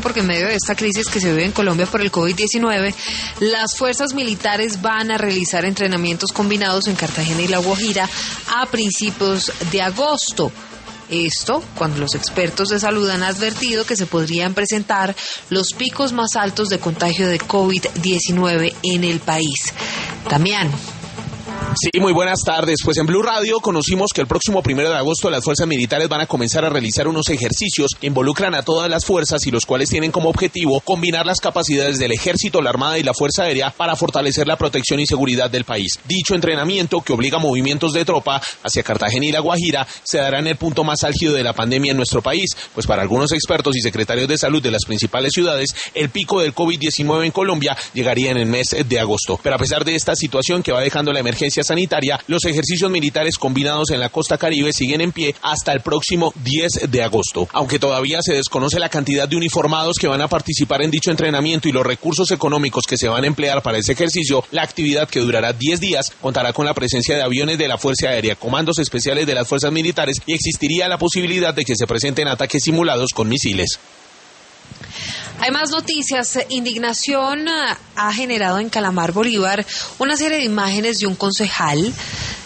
porque en medio de esta crisis que se vive en Colombia por el COVID-19, las fuerzas militares van a realizar entrenamientos combinados en Cartagena y La Guajira a principios de agosto. Esto cuando los expertos de salud han advertido que se podrían presentar los picos más altos de contagio de COVID-19 en el país. Damián. Sí, muy buenas tardes. Pues en Blue Radio conocimos que el próximo 1 de agosto las fuerzas militares van a comenzar a realizar unos ejercicios que involucran a todas las fuerzas y los cuales tienen como objetivo combinar las capacidades del Ejército, la Armada y la Fuerza Aérea para fortalecer la protección y seguridad del país. Dicho entrenamiento, que obliga movimientos de tropa hacia Cartagena y La Guajira, se dará en el punto más álgido de la pandemia en nuestro país, pues para algunos expertos y secretarios de salud de las principales ciudades, el pico del COVID-19 en Colombia llegaría en el mes de agosto. Pero a pesar de esta situación que va dejando la emergencia sanitaria, los ejercicios militares combinados en la costa caribe siguen en pie hasta el próximo 10 de agosto. Aunque todavía se desconoce la cantidad de uniformados que van a participar en dicho entrenamiento y los recursos económicos que se van a emplear para ese ejercicio, la actividad, que durará 10 días, contará con la presencia de aviones de la Fuerza Aérea, comandos especiales de las fuerzas militares y existiría la posibilidad de que se presenten ataques simulados con misiles. Hay más noticias. Indignación ha generado en Calamar, Bolívar, una serie de imágenes de un concejal